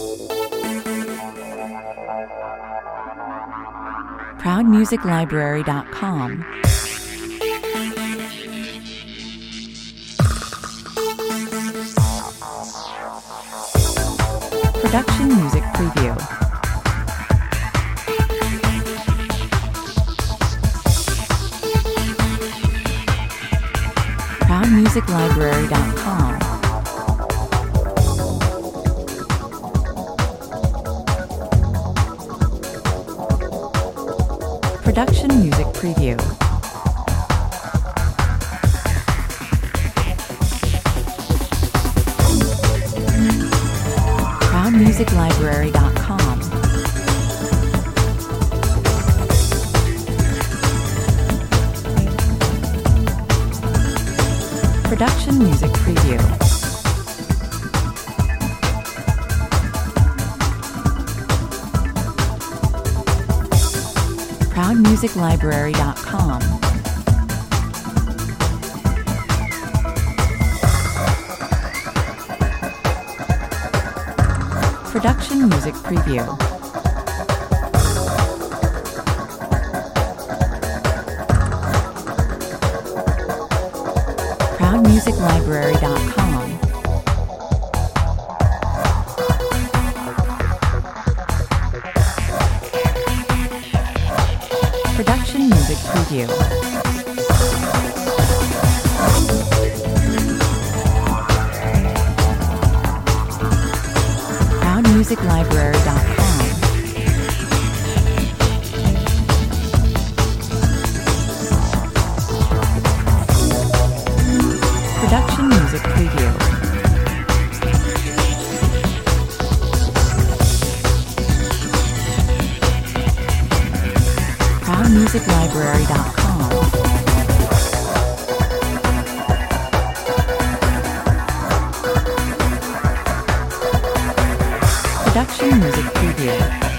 ProudMusicLibrary.com. Production Music Preview. ProudMusicLibrary.com. Production Music Preview. ProudMusicLibrary.com. Production Music Preview. ProudMusicLibrary.com. Production Music Preview. ProudMusicLibrary.com. Production Music Preview. ProudMusicLibrary.com. Production Music Preview. ProudMusicLibrary.com. Production Music Preview.